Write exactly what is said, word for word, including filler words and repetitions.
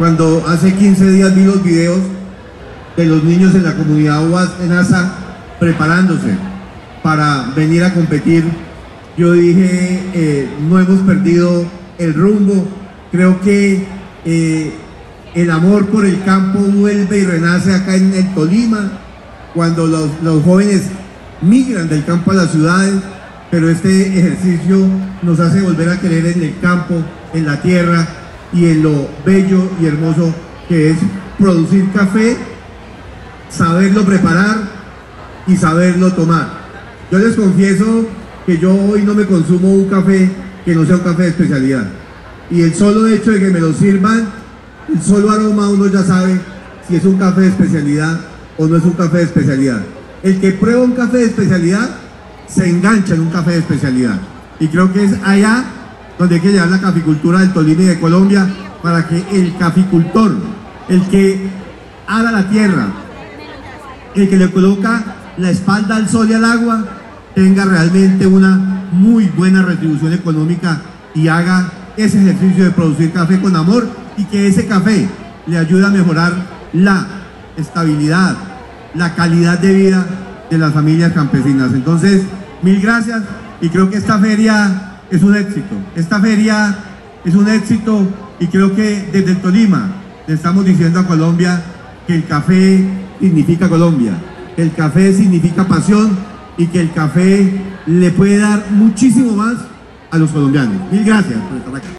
Cuando hace quince días vi los videos de los niños en la comunidad U A S en Asa preparándose para venir a competir, yo dije, eh, no hemos perdido el rumbo. Creo que eh, el amor por el campo vuelve y renace acá en el Tolima, cuando los, los jóvenes migran del campo a las ciudades, pero este ejercicio nos hace volver a querer en el campo, en la tierra y en lo bello y hermoso que es producir café, saberlo preparar y saberlo tomar. Yo les confieso que yo hoy no me consumo un café que no sea un café de especialidad, y el solo hecho de que me lo sirvan, el solo aroma, uno ya sabe si es un café de especialidad o no es un café de especialidad. El que prueba un café de especialidad se engancha en un café de especialidad, y creo que es allá donde hay que llevar la caficultura del Tolima y de Colombia, para que el caficultor, el que ara la tierra, el que le coloca la espalda al sol y al agua, tenga realmente una muy buena retribución económica y haga ese ejercicio de producir café con amor, y que ese café le ayude a mejorar la estabilidad, la calidad de vida de las familias campesinas. Entonces, mil gracias, y creo que esta feria es un éxito. Esta feria es un éxito, y creo que desde el Tolima le estamos diciendo a Colombia que el café significa Colombia, que el café significa pasión, y que el café le puede dar muchísimo más a los colombianos. Mil gracias por estar acá.